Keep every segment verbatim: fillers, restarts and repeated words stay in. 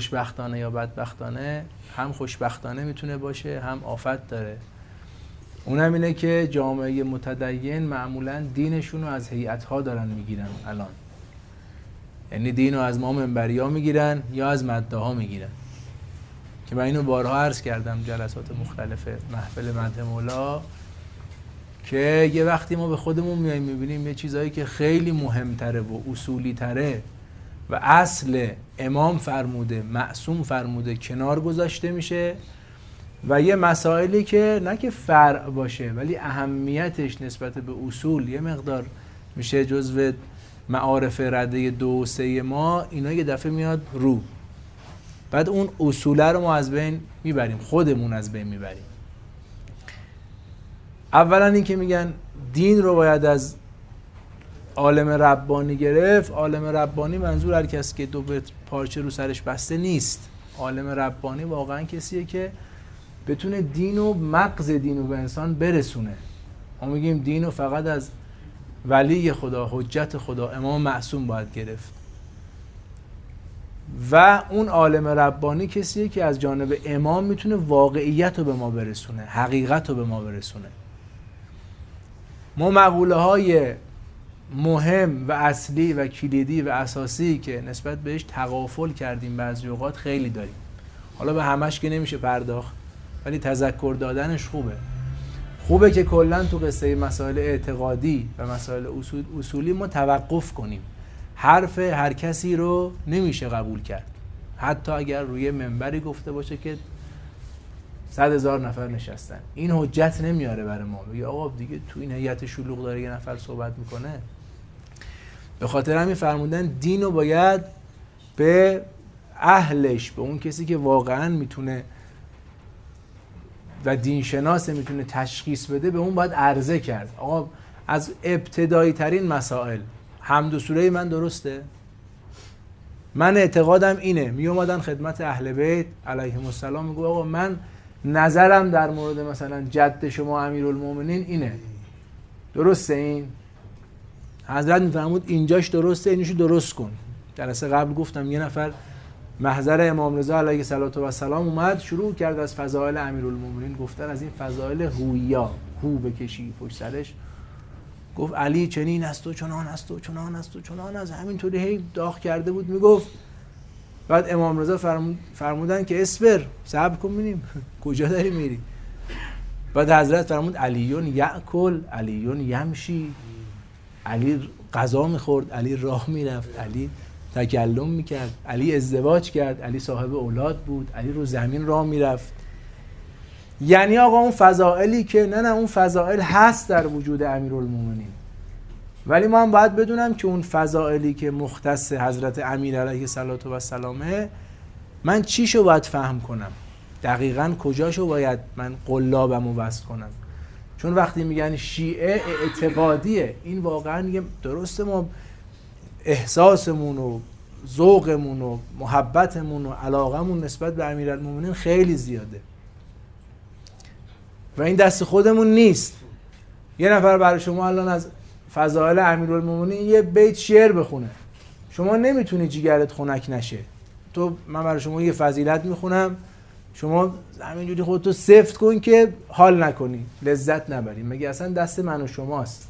خوشبختانه یا بدبختانه، هم خوشبختانه میتونه باشه هم آفت داره. اونم اینه که جامعه متدین معمولا دینشون رو از هیئت‌ها دارن میگیرن الان، یعنی دین رو از ما منبری‌ها میگیرن یا از مدعاها میگیرن، که من اینو بارها عرض کردم جلسات مختلف محفل مدح مولا، که یه وقتی ما به خودمون میایم میبینیم یه چیزایی که خیلی مهمتره و اصولی تره و اصل امام فرموده، معصوم فرموده کنار گذاشته میشه و یه مسائلی که نه که فرع باشه ولی اهمیتش نسبت به اصول یه مقدار میشه جزو معارف رده دو و سه ما، اینا یه دفعه میاد رو، بعد اون اصوله رو ما از بین میبریم، خودمون از بین میبریم. اولا این که میگن دین رو باید از عالم ربانی گرفت. عالم ربانی منظور هر کسی که دو پارچه رو سرش بسته نیست. عالم ربانی واقعا کسیه که بتونه دین و مغز دین رو به انسان برسونه. ما میگیم دین رو فقط از ولی خدا، حجت خدا، امام معصوم باید گرفت. و اون عالم ربانی کسیه که از جانب امام میتونه واقعیت رو به ما برسونه، حقیقت رو به ما برسونه. ما مقوله های مهم و اصلی و کلیدی و اساسی که نسبت بهش تغافل کردیم بعضی اوقات خیلی داریم. حالا به همش که نمیشه پرداخت، ولی تذکر دادنش خوبه. خوبه که کلا تو قصه مسائل اعتقادی و مسائل اصول اصولی ما توقف کنیم. حرف هر کسی رو نمیشه قبول کرد، حتی اگر روی منبری گفته باشه که صد هزار نفر نشستن، این حجت نمیاره برای ما. بگه آقا دیگه تو این هیئت شلوغ داره یه نفر صحبت میکنه. به خاطر همین فرمودن دین رو باید به اهلش، به اون کسی که واقعا میتونه و دین شناسه میتونه تشخیص بده، به اون باید عرضه کرد. آقا از ابتدایی ترین مسائل حمد و سوره من درسته؟ من اعتقادم اینه. می اومدن خدمت اهل بیت علیهم السلام میگه آقا من نظرم در مورد مثلا جد شما امیرالمومنین اینه، درسته؟ این حضرت میفرمود اینجاش درسته، اینشو درست کن. جلسه قبل گفتم یه نفر محضر امام رضا علیه السلام اومد شروع کرد از فضائل امیرالمومنین گفتن، از این فضائل هویا، هو بکشی پشت سرش، گفت علی چنین است و چنان است و چنان است و چنان است، همینطوری هی داغ کرده بود میگفت. بعد امام رضا فرمود فرمودن که اصبر، صبر کن ببینیم کجا داری میری. بعد حضرت فرمود علیون یأکل علیون یمشی، علی غذا میخورد، علی راه میرفت، علی تکلم میکرد، علی ازدواج کرد، علی صاحب اولاد بود، علی رو زمین راه میرفت. یعنی آقا اون فضائلی که نه نه اون فضائل هست در وجود امیرالمومنین، ولی ما هم باید بدونم که اون فضائلی که مختص حضرت امیر علیه السلام، من چیشو باید فهم کنم، دقیقاً کجاشو باید من قلابمو وصل کنم. چون وقتی میگن شیعه اعتقادیه، این واقعاً میگم درسته، ما احساسمون و ذوقمون و محبتمون و علاقمون نسبت به امیرالمومنین خیلی زیاده و این دست خودمون نیست. یه نفر برای شما الان از فضائل امیرالمومنین یه بیت شعر بخونه، شما نمیتونی جیگرت خنک نشه. تو من برای شما یه فضیلت میخونم، شما همینجوری خودتو سفت کن که حال نکنی، لذت نبری، مگه اصلا دست من و شماست؟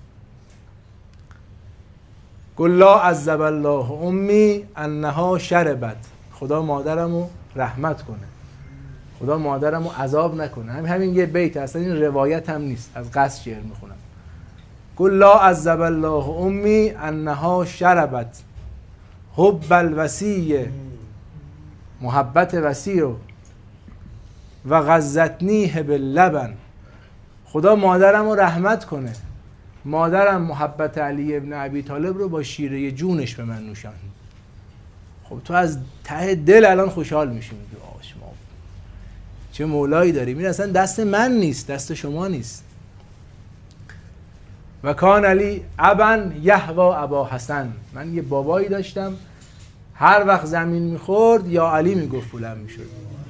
قل لا عذب الله امی انها شربت، خدا مادرمو رحمت کنه، خدا مادرمو عذاب نکنه. همین همین یه بیت، اصلا این روایت هم نیست، از قصد شعر میخونم. قل لا عذب الله امی انها شربت حب الوسیع، محبت وسیع و غزتنیه باللبن، خدا مادرمو رحمت کنه، مادرم محبت علی ابن ابی طالب رو با شیره جونش به من نوشاند. خب تو از ته دل الان خوشحال میشی، میگی آقا شما چه مولایی داریم، این اصلا دست من نیست، دست شما نیست. و کان علی ابا یهوا ابا حسن، من یه بابایی داشتم هر وقت زمین میخورد یا علی میگفت بلند میشد.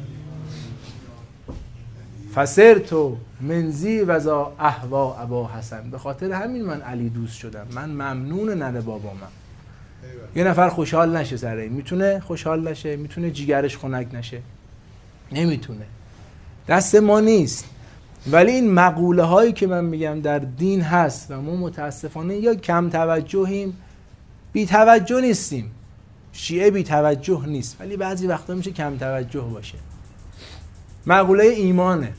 فسرتو منزی وزا احوا ابا حسن، به خاطر همین من علی دوست شدم، من ممنون ننه بابامم. یه نفر خوشحال نشه سر این، میتونه خوشحال نشه؟ میتونه جیگرش خنک نشه؟ نمیتونه. دست ما نیست. ولی این مقوله هایی که من میگم در دین هست و ما متاسفانه یا کم توجهیم، بی توجه نیستیم. شیعه بی توجه نیست، ولی بعضی وقتا میشه کم توجه باشه. مقوله ایمانه.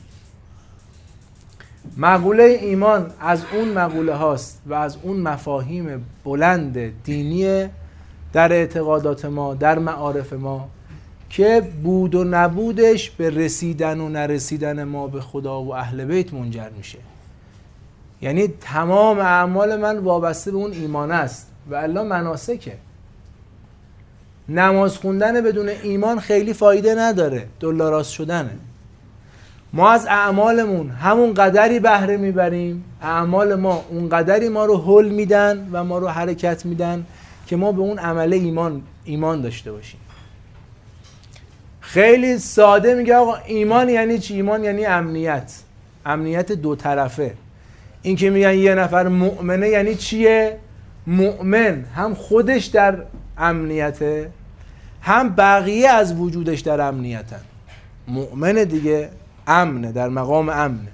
مقوله ایمان از اون مقوله هاست و از اون مفاهیم بلند دینی در اعتقادات ما، در معارف ما، که بود و نبودش به رسیدن و نرسیدن ما به خدا و اهل بیت منجر میشه. یعنی تمام اعمال من وابسته به اون ایمان است و الا مناسکه. نماز خوندن بدون ایمان خیلی فایده نداره، دلاراست شدنه. ما از اعمالمون همون قدری بهره میبریم، اعمال ما اون قدری ما رو حل میدن و ما رو حرکت میدن که ما به اون عمل ایمان ایمان داشته باشیم. خیلی ساده میگه آقا ایمان یعنی چی؟ ایمان یعنی امنیت، امنیت دو طرفه. این که میگن یه نفر مؤمنه یعنی چیه؟ مؤمن هم خودش در امنیته، هم بقیه از وجودش در امنیتن. مؤمن دیگه امنه، در مقام امنه.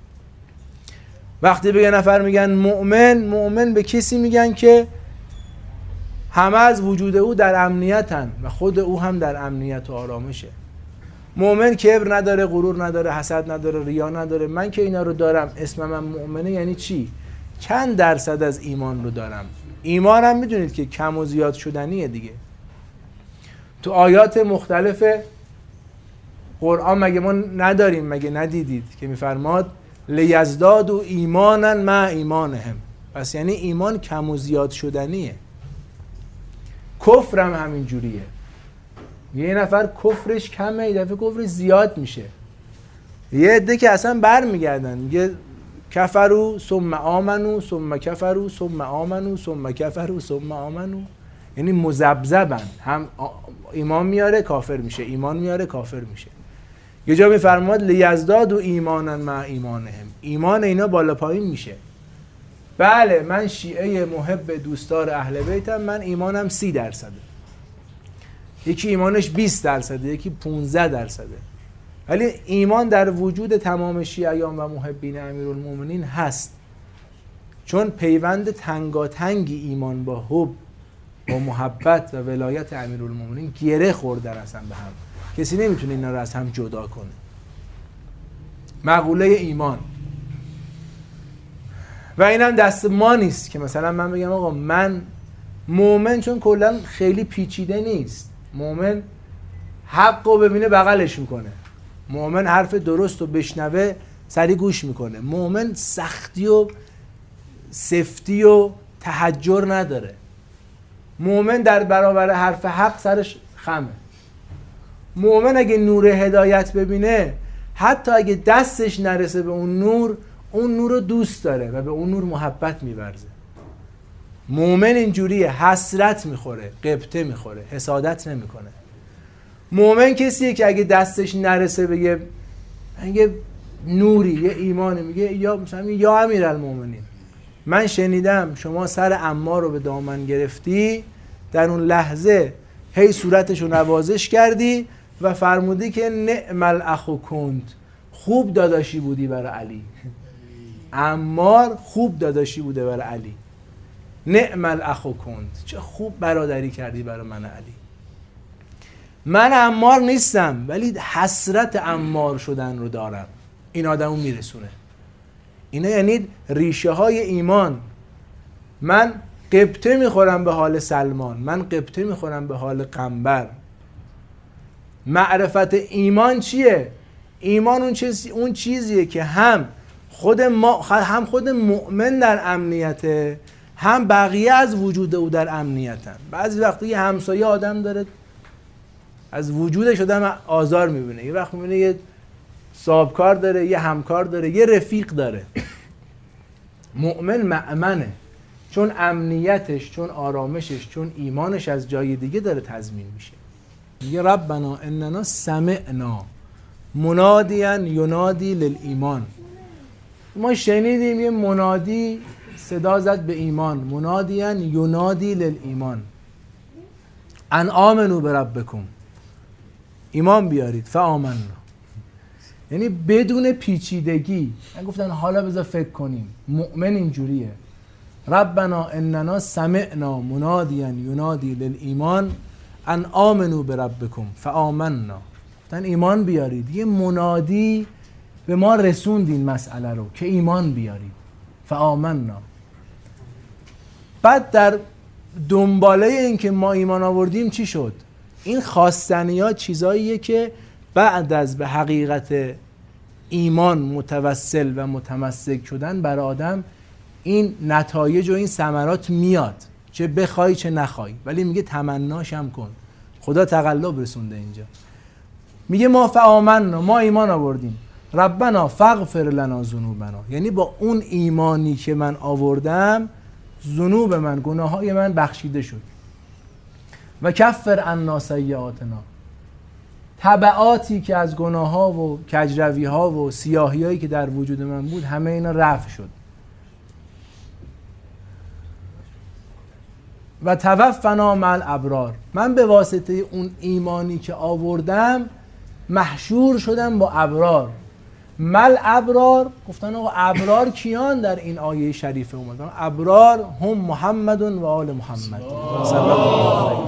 وقتی به یه نفر میگن مؤمن، مؤمن به کسی میگن که همه از وجود او در امنیتن و خود او هم در امنیت و آرامشه. مؤمن کبر نداره، غرور نداره، حسد نداره، ریا نداره. من که اینا رو دارم، اسم من مؤمنه یعنی چی؟ چند درصد از ایمان رو دارم؟ ایمان هم میدونید که کم و زیاد شدنیه دیگه. تو آیات مختلف قرآن مگه ما نداریم؟ مگه ندیدید که میفرماد لیزدادوا ایمانا مع ایمانهم؟ پس یعنی ایمان کم و زیاد شدنیه. کفر هم همین جوریه. یه نفر کفرش کمه، یه دفعه کفرش زیاد میشه. یه عده که اصلا بر میگردن، میگه کفروا ثم آمنوا ثم کفروا ثم آمنوا ثم کفروا ثم آمنوا، یعنی مذبذبن، هم ایمان میاره کافر میشه، ایمان میاره کافر میشه. یه جا میفرماد لیزدادوا ایمانا مع ایمانهم، ایمان اینا بالا پایین میشه. بله من شیعه محب دوستدار اهل بیتم، من ایمانم سی درصده، یکی ایمانش بیست درصده، یکی پونزده درصده، ولی ایمان در وجود تمام شیعیان و محبین امیرالمومنین هست. چون پیوند تنگاتنگی ایمان با حب با محبت و ولایت امیرالمومنین گره خوردن اصلا به هم، کسی نمیتونه اینا رو از هم جدا کنه. مقوله ایمان. و اینم دست ما نیست که مثلا من بگم آقا من مؤمن، چون کلا خیلی پیچیده نیست. مؤمن حق رو ببینه بغلش میکنه، مؤمن حرف درست رو بشنوه سری گوش میکنه، مؤمن سختی و سفتی و تحجر نداره، مؤمن در برابر حرف حق سرش خمه. مؤمن اگه نور هدایت ببینه، حتی اگه دستش نرسه به اون نور، اون نور رو دوست داره و به اون نور محبت می‌ورزه. مؤمن اینجوریه، حسرت میخوره، غبطه میخوره، حسادت نمیکنه. مؤمن کسیه که اگه دستش نرسه به یه یه نوری، یه ایمانی، میگه یا مثلا یا امیرالمومنین، من شنیدم شما سر عمار رو به دامن گرفتی، در اون لحظه هی صورتش رو نوازش کردی و فرمودی که نعم الاخو کند، خوب داداشی بودی برای علی. عمار خوب داداشی بوده برای علی. نعم الاخو کند، چه خوب برادری کردی برای من علی. من عمار نیستم ولی حسرت عمار شدن رو دارم. این آدمو میرسونه. اینا یعنی ریشه های ایمان. من غبطه میخورم به حال سلمان، من غبطه میخورم به حال قنبر. معرفت ایمان چیه؟ ایمان اون چیز اون چیزیه که هم خود ما هم خود مؤمن در امنیته، هم بقیه از وجود او در امنیتن. بعضی وقتا یه همسایه آدم داره از وجودش آدم آزار میبینه، یه وقت میبینه یه صاحبکار داره، یه همکار داره، یه رفیق داره. مؤمن مأمنه، چون امنیتش، چون آرامشش، چون ایمانش از جای دیگه داره تضمین میشه. میگه ربنا اننا سمعنا منادیا ینادی للایمان. ما شنیدیم یه منادی صدا زد به ایمان، منادیا ینادی للایمان. ان آمنوا بربکم، ایمان بیارید. فآمنا، یعنی بدون پیچیدگی. من گفتن حالا بذار فکر کنیم. مؤمن اینجوریه: ربنا اننا سمعنا منادیا ینادی للایمان ان آمنوا بربکم فآمنا. گفتن ایمان بیارید. یه منادی به ما رسوند این مسئله رو که ایمان بیارید. فآمنا. بعد در دنباله این که ما ایمان آوردیم چی شد؟ این خواستنی ها چیزاییه که بعد از به حقیقت ایمان متوسل و متمسک شدن برای آدم این نتایج و این ثمرات میاد، چه بخوای چه نخوای. ولی میگه تمناش هم کن. خدا تقلب رسونده اینجا. میگه ما فآمنا، ما ایمان آوردیم. ربنا فاغفر لنا ذنوبنا، یعنی با اون ایمانی که من آوردم ذنوب من، گناههای من بخشیده شد. و کفر عنا سیئاتنا، تبعاتی که از گناه ها و کجروی ها و سیاهی هایی که در وجود من بود همه اینا رفع شد. و توفنا مع الابرار، من به واسطه اون ایمانی که آوردم محشور شدم با ابرار. مل ابرار، گفتن آقا ابرار کیان در این آیه شریفه اومدن؟ ابرار هم محمد و آل محمد صلی الله علیه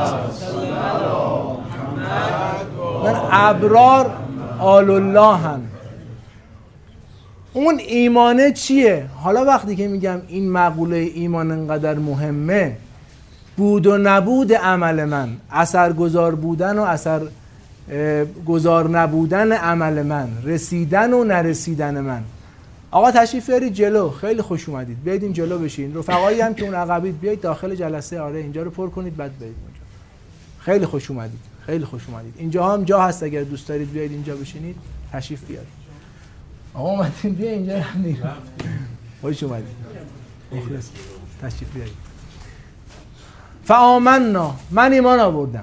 و من ابرار آل الله هم. اون ایمانه چیه؟ حالا وقتی که میگم این مقوله ایمان انقدر مهمه، بود و نبود عمل من، اثرگذار بودن و اثر گذار نبودن عمل من، رسیدن و نرسیدن من. آقا تشریف بیارید جلو، خیلی خوش اومدید، بیایید این جلو بشین. رفقایی هم که اون عقبید بیایید داخل جلسه، آره اینجا رو پر کنید بعد برید اونجا. خیلی خوش اومدید، خیلی خوش اومدید. اینجا هم جا هست، اگر دوست دارید بیایید اینجا بشینید تشریف بیارید. آقا اومدین بیا اینجا همین. خوش اومدید. مخلص. تشریف بیارید. فآمنا، من ایمان آوردم.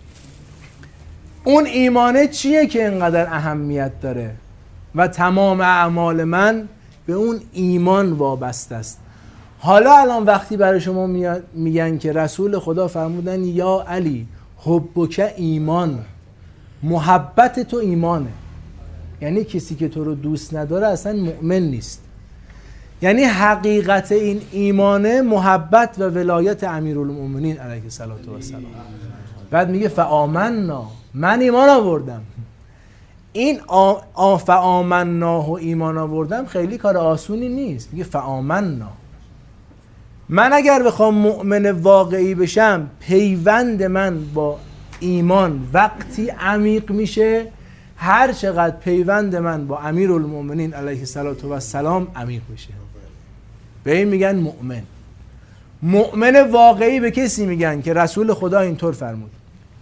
اون ایمانه چیه که اینقدر اهمیت داره و تمام اعمال من به اون ایمان وابسته است. حالا الان وقتی برای شما میگن که رسول خدا فرمودن یا علی حبک ایمان، محبت تو ایمانه، یعنی کسی که تو رو دوست نداره اصلا مؤمن نیست. یعنی حقیقت این ایمانه محبت و ولایت امیرالمومنین علیه الصلوة و السلام. بعد میگه فآمنا، من ایمان آوردم. این فآمنا و ایمان آوردم خیلی کار آسونی نیست. میگه فآمنا، من اگر بخوام مؤمن واقعی بشم پیوند من با ایمان وقتی عمیق میشه هر چقدر پیوند من با امیرالمومنین علیه الصلوة و السلام عمیق میشه. به این میگن مؤمن. مؤمن واقعی به کسی میگن که رسول خدا اینطور فرمود.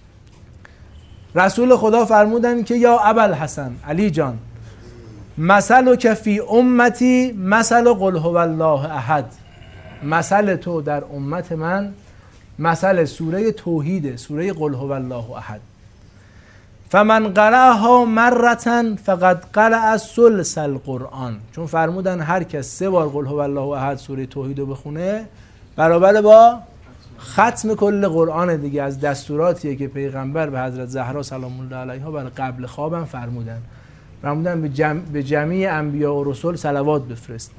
رسول خدا فرمودن که یا ابوالحسن، علی جان، مثل که فی امتی مثل قل هو الله احد، مثل تو در امت من مثل سوره توحید، سوره قل هو الله احد. فمن قرأها مرة فقد قرأ ثلث القرآن، چون فرمودن هر کس سه بار قل هو الله احد سوره توحید رو بخونه برابر با ختم کل قرآن دیگه. از دستوراتیه که پیغمبر به حضرت زهرا سلام الله علیها برای قبل خوابم فرمودن. فرمودن به, جمع به جمیع انبیا و رسول صلوات بفرست.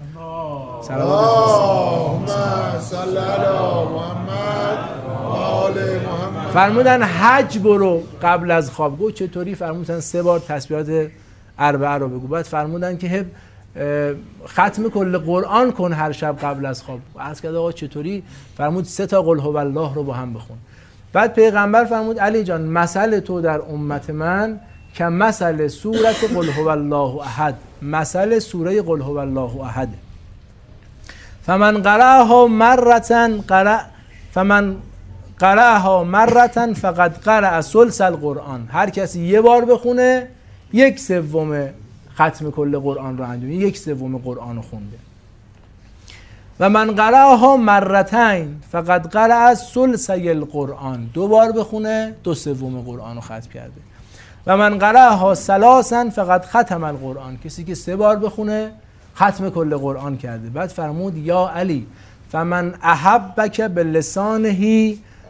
اللهم صل علی محمد و آل محمد. فرمودن حج برو قبل از خواب. گفت چطوری؟ فرمودن سه بار تسبیحات اربعه رو بگو. بعد فرمودن که ختم کل قرآن کن هر شب قبل از خواب. عرض کرد آقا چطوری؟ فرمود سه تا قل هو الله رو با هم بخون. بعد پیغمبر فرمود علی جان مثل تو در امت من که مثل سوره قل هو الله احد، مثل سوره قل هو الله احد. فمن قرأها مرة قرأ فمن قرأها مرة فقد قرأ ثلث القرآن، هر کسی یه بار بخونه یک سوم ختم کل قرآن رو انجام، یک سوم قرآن رو خونده. و من قرأها مرتين فقد قرأ ثلثی القرآن، دو بار بخونه دو سوم قرآن رو ختم کرده. و من قرأها ثلاثا فقد ختم القرآن، کسی که سه بار بخونه ختم کل قرآن کرده. بعد فرمود یا علی فمن احبک بلسانه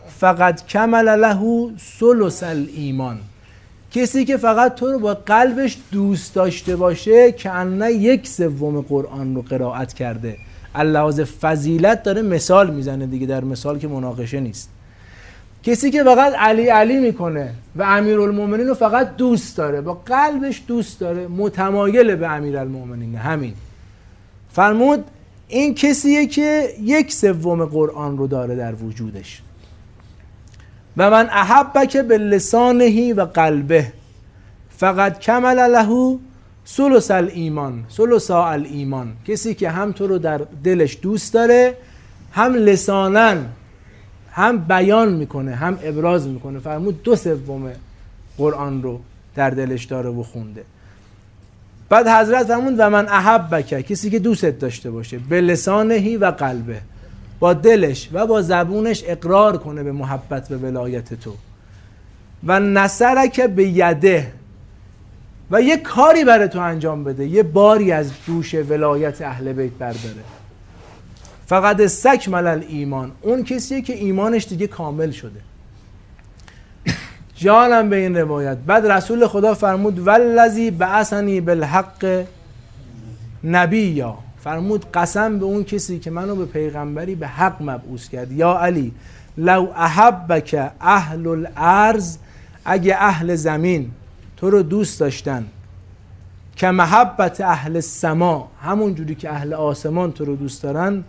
فقط کمل له ثلث الایمان، کسی که فقط تو رو با قلبش دوست داشته باشه که انه یک سوم قرآن رو قرائت کرده. لحاظ فضیلت داره مثال میزنه دیگه، در مثال که مناقشه نیست. کسی که فقط علی علی میکنه و امیرالمومنین رو فقط دوست داره، با قلبش دوست داره، متمایل به امیرالمومنین، همین. فرمود این کسیه که یک سوم قرآن رو داره در وجودش. و من احبک باللسانه و قلبه فقط کمل له ثلث الایمان، ثلث الایمان، کسی که هم تو رو در دلش دوست داره، هم لساناً هم بیان میکنه، هم ابراز میکنه. فرمود دو سوم قرآن رو در دلش داره و خونده. بعد حضرت فرمود و من احبک، کسی که دوستت داشته باشه، به لسانهی و قلبه، با دلش و با زبونش اقرار کنه به محبت و ولایت تو. و نصرک به یده، و یه کاری برای تو انجام بده، یه باری از دوش ولایت اهل بیت برداره. فقط استکمل الایمان، اون کسیه که ایمانش دیگه کامل شده. جانم به این روایت. بعد رسول خدا فرمود والذی بعثنی بالحق نبیا، فرمود قسم به اون کسی که منو به پیغمبری به حق مبعوث کرد. یا علی لو احبک اهل الارض، اگه اهل زمین تو رو دوست داشتن که محبت اهل السما، همون جوری که اهل آسمان تو رو دوست دارن،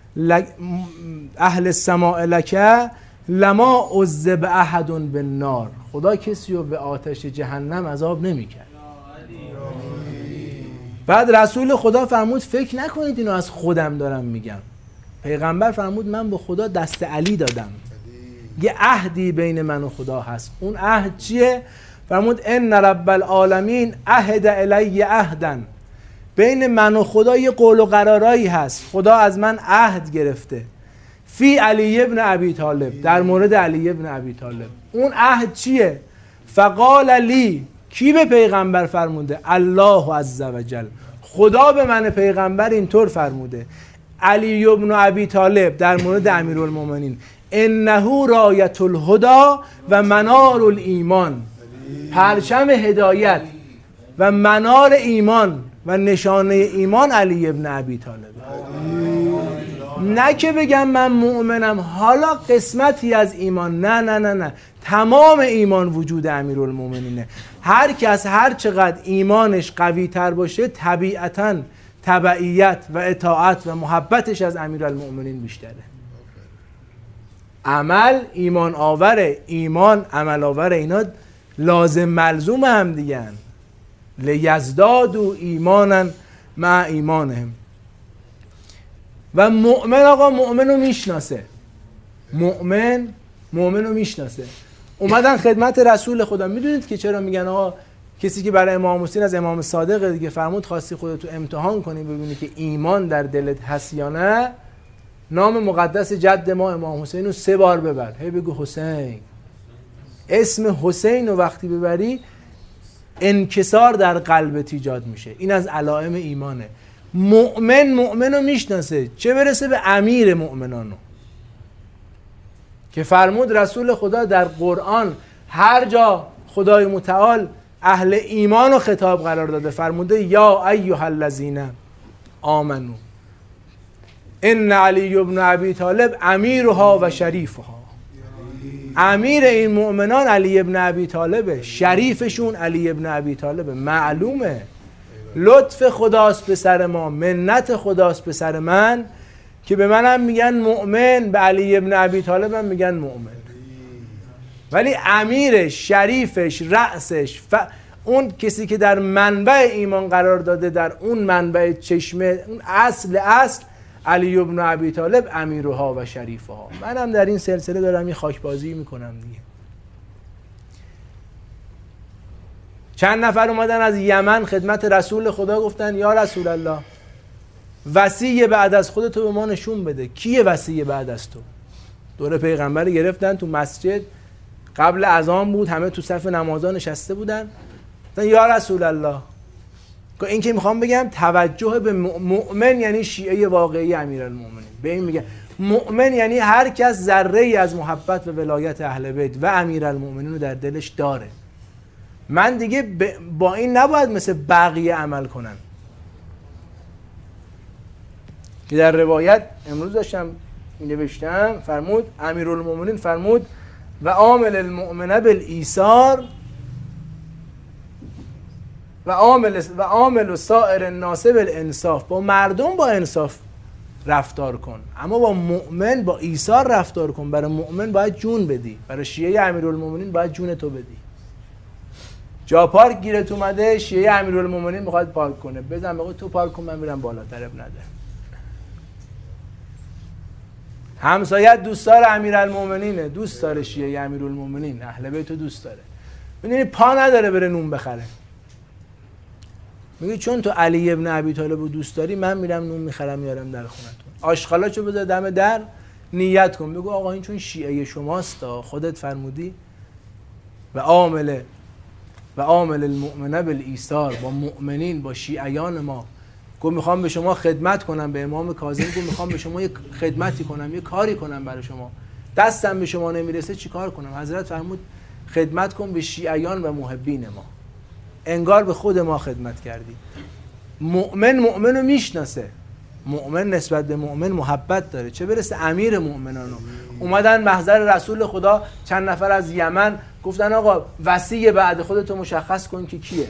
اهل السماء لکه لما عذب احد بالنار، خدا کسی رو به آتش جهنم عذاب نمی‌کرد. بعد رسول خدا فرمود فکر نکنید اینو از خودم دارم میگم. پیغمبر فرمود من به خدا دست علی دادم، یه عهدی بین من و خدا هست. اون عهد چیه؟ فرمود ان رب العالمین عهد الی عهدا، بین من و خدا یه قول و قرارایی هست، خدا از من عهد گرفته. فی علی ابن ابی طالب، در مورد علی ابن ابی طالب. اون عهد چیه؟ فقال لی، کی به پیغمبر فرموده؟ الله عزوجل، خدا به من پیغمبر اینطور فرموده. علی ابن ابی طالب در مورد امیرالمومنین، انه رایت الهدی و منار الایمان، پرچم هدایت و منار ایمان و نشانه ایمان علی ابن ابی طالب. نه که بگم من مؤمنم حالا قسمتی از ایمان، نه نه نه نه، تمام ایمان وجود امیرالمومنینه. هر کس هر چقدر ایمانش قوی تر باشه طبیعتاً تبعیت و اطاعت و محبتش از امیرالمومنین بیشتره. عمل ایمان آوره، ایمان عمل آوره، اینا لازم ملزوم هم دیگن. لیزدادوا ایمانا مع ایمانهم. و مؤمن آقا مؤمن رو میشناسه، مؤمن مؤمن رو میشناسه. اومدن خدمت رسول خدا، میدونید که چرا میگن آقا کسی که برای امام حسین از امام صادق دیگه فرمود خواستی خودتو امتحان کنی ببینی که ایمان در دلت هست یا نه، نام مقدس جد ما امام حسین رو سه بار ببر، هی بگو حسین. اسم حسین رو وقتی ببری انکسار در قلبت ایجاد میشه، این از علائم ایمانه. مؤمن مؤمن رو میشناسه، چه برسه به امیر مؤمنانو که فرمود رسول خدا در قرآن هر جا خدای متعال اهل ایمان رو خطاب قرار داده فرموده یا ایها الذین آمنو ان علی ابن ابی طالب امیرها و شریفها. امیر این مؤمنان علی ابن ابی طالبه، شریفشون علی ابن ابی طالبه. معلومه لطف خداست به سر ما، منت خداست به سر من که به منم میگن مؤمن، به علی ابن ابی طالب هم میگن مؤمن. ولی امیرش، شریفش، رأسش، ف... اون کسی که در منبع ایمان قرار داده، در اون منبع چشمه، اون اصل اصل علی ابن ابی طالب امیرها و شریفها. منم در این سلسله دارم این خاکبازی میکنم دیگه. چند نفر اومدن از یمن خدمت رسول خدا گفتن یا رسول الله وصی بعد از خودتو به ما نشون بده، کیه وصی بعد از تو؟ دور پیغمبر گرفتن تو مسجد، قبل اذان بود، همه تو صف نمازا نشسته بودن. گفتن یا رسول الله، این که میخوام بگم توجه به مؤمن یعنی شیعه واقعی امیرالمومنین، به این میگن مؤمن یعنی هر کس ذره ای از محبت و ولایت اهل بیت و امیرالمؤمنین رو در دلش داره. من دیگه با این نباید مثل بقیه عمل کنم. که در روایت امروز داشتم نوشتم فرمود امیرالمؤمنین فرمود و عامل المؤمنه بالایثار و عامل و عامل سائر الناس بالانصاف. با مردم با انصاف رفتار کن، اما با مؤمن با ایثار رفتار کن. برای مؤمن باید جون بدی، برای شیعه امیرالمؤمنین باید جون تو بدی. جا پارک گیرت اومده، شیعه امیرالمؤمنین میخواد پارک کنه، بزن بگو تو پارک کن من میرم بالاتر، اب نده. همسایت دوستدار امیرالمؤمنینه، دوست داره شیعه امیرالمؤمنین، اهل بیت دوست داره. میدونی پا نداره بره نون بخره، میگه چون تو علی ابن ابی طالب رو دوست داری من میرم نون میخرم میارم در خونتون. آشغالاشو بذار دم در، نیت کن بگو آقا این چون شیعه شماست خودت فرمودی و عامل و عامل المؤمنه بالایثار، با مؤمنین با شیعیان ما گفت میخوام به شما خدمت کنم، به امام کاظم گفت میخوام به شما یک خدمتی کنم، یک کاری کنم برای شما، دستم به شما نمیرسه چیکار کنم؟ حضرت فرمود خدمت کن به شیعیان و محبین ما. انگار به خود ما خدمت کردی. مؤمن مؤمن رو میشناسه، مؤمن نسبت به مؤمن محبت داره، چه برسه امیر مؤمنانو. اومدن محضر رسول خدا چند نفر از یمن گفتن آقا وصی بعد خودتو مشخص کن که کیه.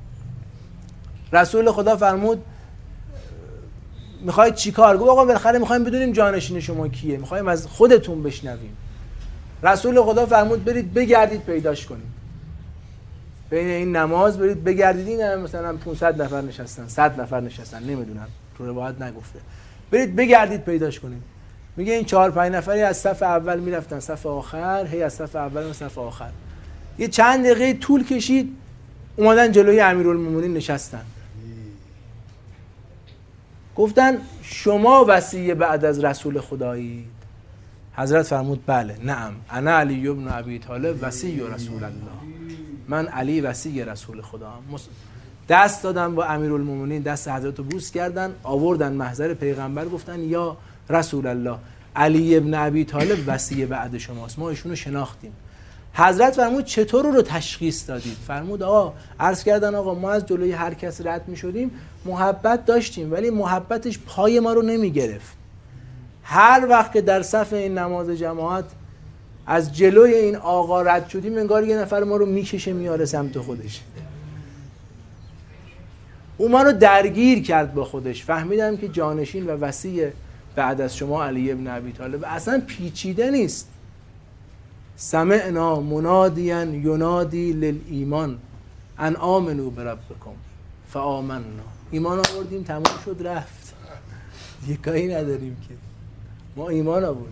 رسول خدا فرمود میخواید چیکار؟ گفت آقا بالاخره میخوایم بدونیم جانشین شما کیه، میخوایم از خودتون بشنویم. رسول خدا فرمود برید بگردید پیداش کنید. بین این نماز برید بگردید، این مثلا پانصد نفر نشستن، صد نفر نشستن، نمیدونم تو روایت نگفته، برید بگردید پیداش کنید. میگه این چهار پنج نفری از صف اول میرفتن صف آخر، هی از صف اول و صف آخر. یه چند دقیقه طول کشید اومدن جلوی امیرالمومنین نشستن. گفتن شما وصی بعد از رسول خدایید؟ حضرت فرمود بله، نعم انا علی ابن ابی طالب وصی رسول الله، من علی وصی رسول خدا هم. دست دادن با امیرالمومنین، دست حضرت رو بوس کردن، آوردن محضر پیغمبر، گفتن یا رسول الله علی ابن ابی طالب وصی بعد شماست، ما ایشونو شناختیم. حضرت فرمود چطور رو تشخیص دادید؟ فرمود آقا عرض کردن آقا ما از جلوی هر کس رد می شدیم محبت داشتیم، ولی محبتش پای ما رو نمی گرفت. هر وقت که در صف این نماز جماعت از جلوی این آقا رد شدیم انگار یه نفر ما رو میکشه میاره سمت خودش. او ما رو درگیر کرد با خودش. فهمیدم که جانشین و وصی بعد از شما علی ابن ابی طالب اصلا پیچیده نیست. سمعنا منادیا ینادی للایمان ان آمنوا بربکم فآمنا. ایمان آوردیم تموم شد رفت، دیگه کاری نداریم که، ما ایمان آوردیم.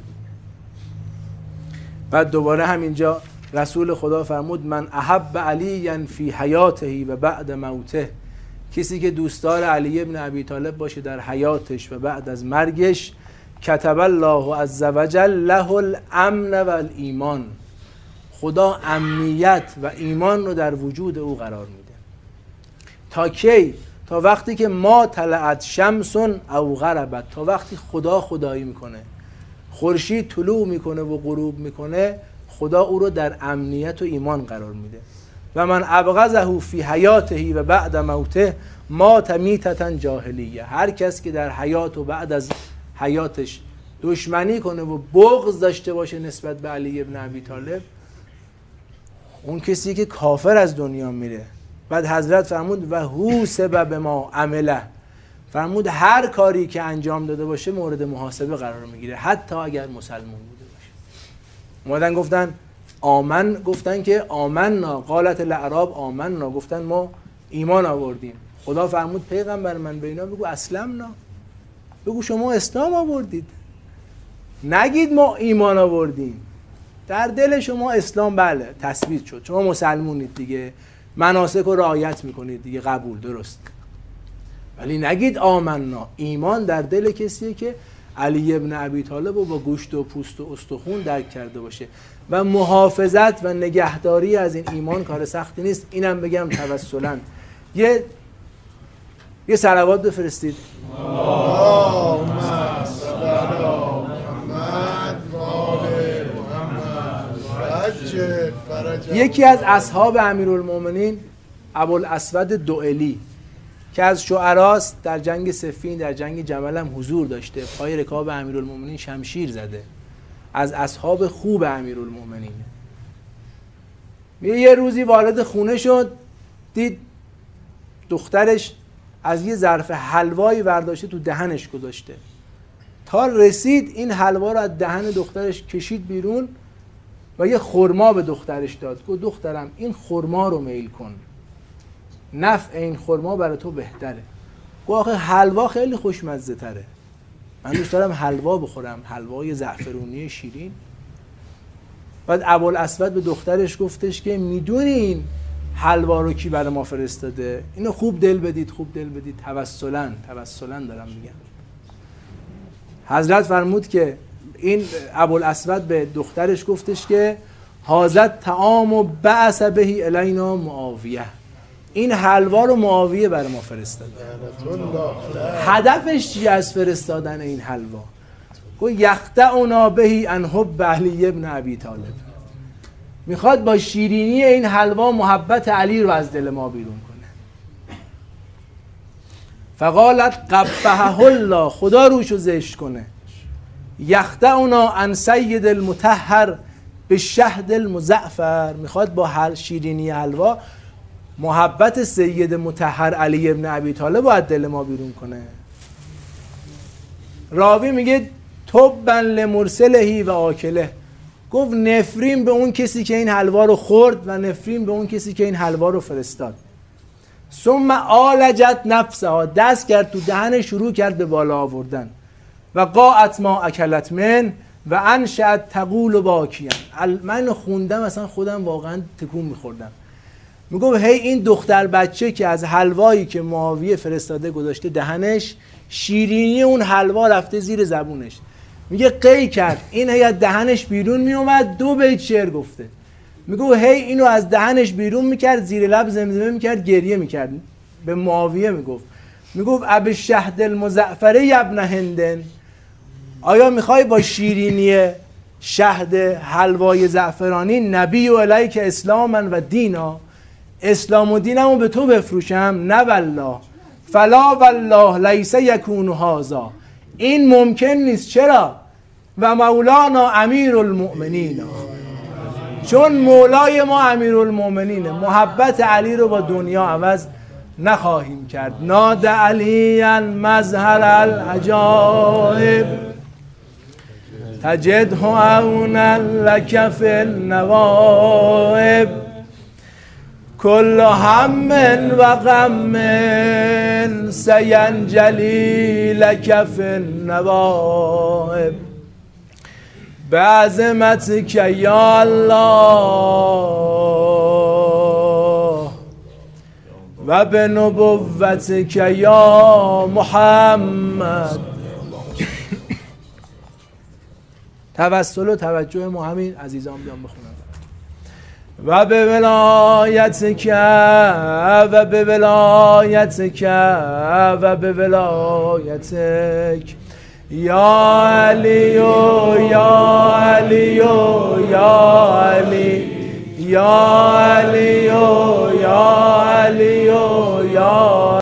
بعد دوباره همینجا رسول خدا فرمود من احب علی فی حیاته و بعد موته، کسی که دوستدار علی ابن ابی طالب باشه در حیاتش و بعد از مرگش، کتب الله عز وجل له الامن و الایمان، خدا امنیت و ایمان رو در وجود او قرار میده. تا کی؟ تا وقتی که ما طلعت شمس او غربت، تا وقتی خدا خدایی میکنه، خورشید طلوع میکنه و غروب میکنه، خدا او رو در امنیت و ایمان قرار میده. و من ابغضه فی حیاته و بعد موته مات میتة جاهلیه، هر کس که در حیات و بعد از حیاتش دشمنی کنه و بغض داشته باشه نسبت به علی ابن ابی طالب، اون کسی که کافر از دنیا میره. بعد حضرت فرمود و هو سبب ما عمله، فرمود هر کاری که انجام داده باشه مورد محاسبه قرار میگیره، حتی اگر مسلمان بوده باشه. اومدن گفتن آمن، گفتن که آمنا، قالت الاعراب آمنا، گفتن ما ایمان آوردیم. خدا فرمود پیغمبر من به اینا بگو اسلمنا، بگو شما اسلام آوردید، نگید ما ایمان آوردیم. در دل شما اسلام بله تثبیت شد، شما مسلمونید دیگه، مناسک رو رعایت میکنید دیگه، قبول، درست، ولی نگید آمنا. ایمان در دل کسیه که علی ابن ابی طالب رو با گوشت و پوست و استخون درک کرده باشه. و محافظت و نگهداری از این ایمان کار سختی نیست. اینم بگم توسلاً یه یه صلوات بفرستید. اللهم صل علی محمد یکی از اصحاب امیرالمومنین ابوالاسود دؤلی که از شعراست، در جنگ صفین در جنگ جمل هم حضور داشته، پای رکاب امیرالمومنین شمشیر زده، از اصحاب خوب امیرالمومنین. یه روزی وارد خونه شد، دید دخترش از یه ظرف حلوایی برداشته تو دهنش گذاشته. تا رسید این حلوا رو از دهن دخترش کشید بیرون و یه خرما به دخترش داد. گفت دخترم این خرما رو میل کن، نفع این خرما برای تو بهتره. گفت آخه حلوا خیلی خوشمزه تره، من دوست دارم حلوا بخورم، حلوای زعفرونی شیرین. بعد ابوالاسود به دخترش گفتش که میدونین حلوا رو کی برای ما فرستاده؟ اینو خوب دل بدید، خوب دل بدید، توسلاً توسلاً دارم میگم. حضرت فرمود که این ابوالاسود به دخترش گفتش که حاضت طعام و بعث بهی الینا معاویه، این حلوا رو معاویه برای ما فرستاده. هدفش چیه از فرستادن این حلوا؟ گفت یخدعنا بهی عن حب علی ابن ابی طالب، میخواد با شیرینی این حلوا محبت علی رو از دل ما بیرون کنه. فقالت قبحه الله، خدا روشو زشت کنه. یخدعنا عن سید المطهر به شهد المزعفر، میخواد با هر شیرینی حلوا محبت سید مطهر علی ابن ابی طالب رو از دل ما بیرون کنه. راوی میگه تبا لمرسلهی و آکله، گفت نفرین به اون کسی که این حلوا رو خورد و نفرین به اون کسی که این حلوا رو فرستاد. ثم آلجت نفسها، دست کرد تو دهن، شروع کرد به بالا آوردن. و قاعت ما اکلت من و انشأت تقول و باکیان، من خوندم اصلا خودم واقعا تکون میخوردم. میگم هی این دختر بچه که از حلوایی که معاویه فرستاده گذاشته دهنش، شیرینی اون حلوا رفته زیر زبونش، میگه قی کرد، این هی از دهنش بیرون میومد، دو بیت شعر گفته. میگه هی اینو از دهنش بیرون میکرد، زیر لب زمزمه میکرد، گریه میکرد، به معاویه میگفت میگفت اب شهد المزعفره ابن هندن، آیا میخوای با شیرینی شهد حلوای زعفرانی نبی و الیک اسلاما و دینا، اسلام و دینمو به تو بفروشم؟ نه والله، فلا والله لیس یکون هذا، این ممکن نیست. چرا؟ و مولانا امیر المؤمنین، چون مولای ما امیر المؤمنینه. محبت علی رو با دنیا عوض نخواهیم کرد. ناد علی مظهر العجائب تجده عونا لک فی النوائب، کل هم و غم سینجلی لک فی النوائب، بعظمتک یا الله و به نبوتک یا محمد. توسل و توجه ما همین عزیزان بیان بخونم. و به ولایتک و به ولایتک و به ولایتک یا علی و یا علی و یا علی یا علی و یا علی و یا